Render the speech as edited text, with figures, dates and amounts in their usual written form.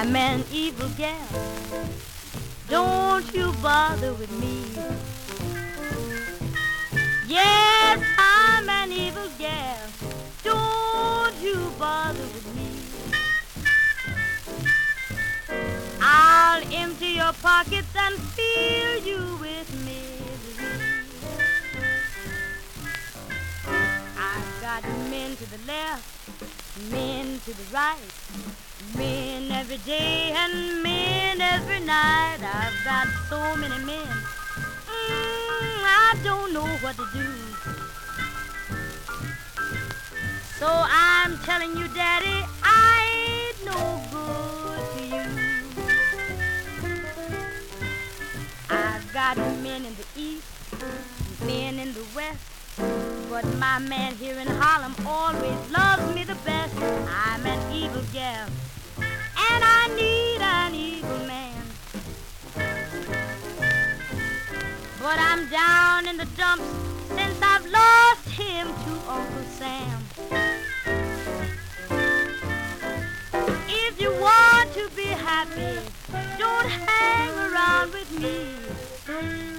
I'm an evil gal. Don't you bother with me. Yes, I'm an evil gal. Don't you bother with me. I'll empty your pockets and fill you with misery. I've got men to the left, men to the right, men every day and men every night. I've got so many men, I don't know what to do. So I'm telling you, Daddy, I ain't no good to you. I've got men in the east, men in the west, but my man here in Harlem always loves me the best. I'm an evil gal, and I need an evil man. But I'm down in the dumps since I've lost him to Uncle Sam. If you want to be happy, don't hang around with me.